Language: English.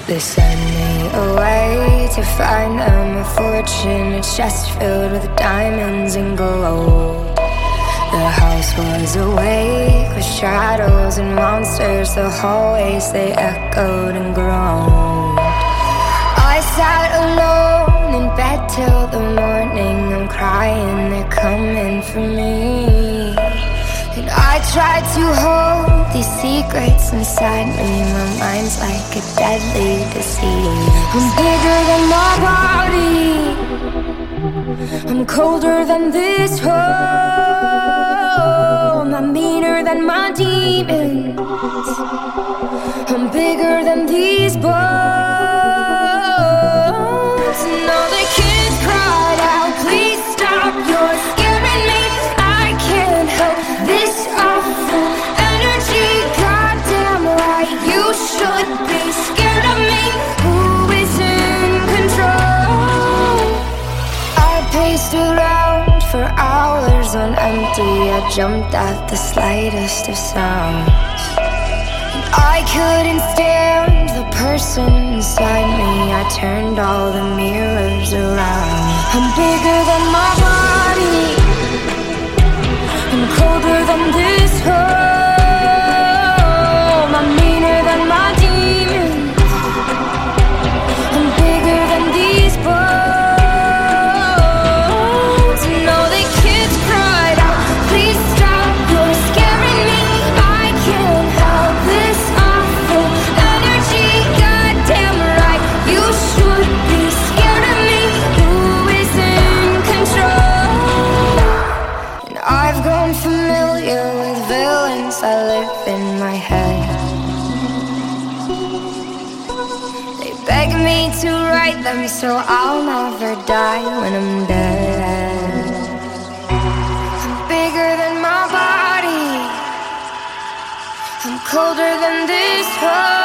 They send me away to find them a fortune. It's just filled with diamonds and gold. The house was awake with shadows and monsters. The hallways, they echoed and groaned. I sat alone in bed till the morning. I'm crying, they're coming for me. And I tried to hold these secrets inside me. My mind's like a deadly disease. I'm bigger than my body. I'm colder than this home. I'm meaner than my demons. I'm bigger than these bones. And all the kids cried out, please stop, you're scaring me. I can't help this awful energy. Goddamn right, you should be scared of me. Who is in control? I paced around for hours on empty. I jumped at the slightest of sounds. I couldn't stand the person inside me. I turned all the mirrors around. I'm bigger than my body. I'm colder than this home. I'm meaner than my demons. I'm bigger than these bones. And all the kids cried out, please stop, you're scaring me. I can't help this awful energy. Goddamn right, you should be scared of me. Who is in control? And I've grown familiar with villains that live in my head. They beg me to write them so I'll never die when I'm dead. I'm bigger than my body. I'm colder than this hole.